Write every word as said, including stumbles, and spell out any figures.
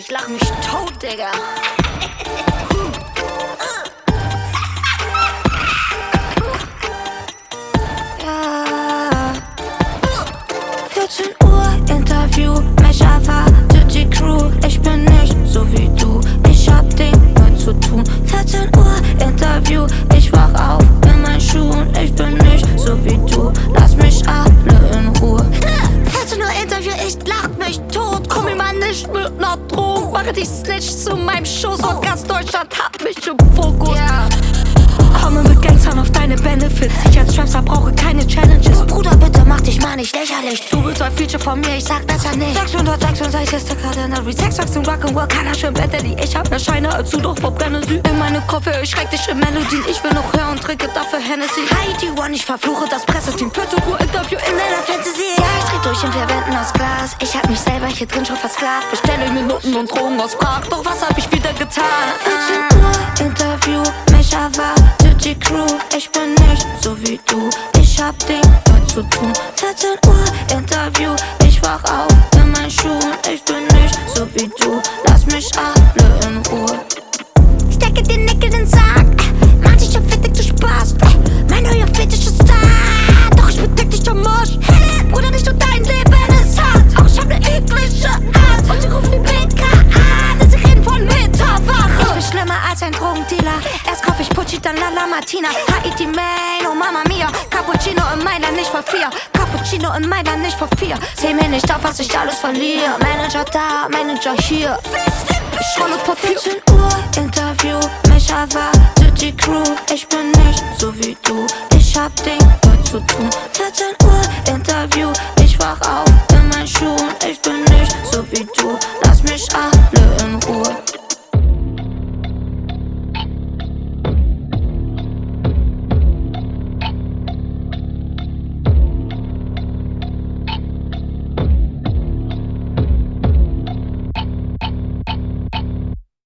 ich lach mich tot, Digga. Ja. vierzehn Uhr Interview, mich erwartet die Crew. Ich bin nicht so wie du, ich hab Dinge zu tun. vierzehn Uhr Interview, ich wach auf in meinen Schuhen. Ich bin nicht so wie du, lass mich alle in Ruhe. vierzehn Uhr Interview, ich lach mich tot. Komm mir mal nicht mit ner Drohung, mache die Snitch zu meinem Schoß. Und ganz Deutschland hat mich im Fokus. Yeah. Komme mit Gangstern auf deine Benefits. Ich als Trapster brauche keine Challenges. Bruder, bitte mach dich mal nicht lächerlich. Du willst ein Feature von mir, ich sag besser nicht. sechshundertsechsundsechzig ist der Kalender. Sex, Wachs und Rock'n'Roll, keiner schön Bentley. Ich hab mehr Scheine als du, doch verbrenne sie in meine Koffer. Ich schreck dich in Melodien. Ich will noch hören und trinke dafür Hennessy. Heidi One, ich verfluche das Presseteam. vierzehn Uhr Interview in deiner Fantasy. Ja, ich dreh durch in vier Wänden aus Glas. Ich hab mich selber hier drin schon versklavt. Bestelle Minuten und Drogen aus Prag. Doch was hab ich wieder getan? vierzehn Uhr Interview, mich erwartet die Crew. Ich bin nicht so wie du, ich hab Dinge zu tun. vierzehn Uhr Interview, ich wach auf in meinen Schuhen. Ich bin nicht so wie du, lass mich alle in Ruhe. Stecke den Nickel in den Sack, mach dich auf fettig, du Spaß. Mein neuer Fetisch ist da, doch ich bedeck dich am Marsch. Bruder, nicht nur dein Leben ist hart, auch ich hab ne eklige Art. Und sie rufen die B K an, denn sie reden von Mittwoch. Ich bin schlimmer als ein Drogendealer. Erst kauf ich Pucci, dann Lala Martina. Haiti Main, oh Mama Mia. Cappuccino in Mailand nicht vor vier. Cappuccino in Mailand nicht vor vier. Seh mir nicht auf, was ich alles verliere. Manager da, Manager hier. Ich rolle Papier. vierzehn Uhr Interview, mich erwartet die Crew. Ich bin nicht so wie du, ich hab Dinge zu tun. vierzehn Uhr Interview, ich wach auf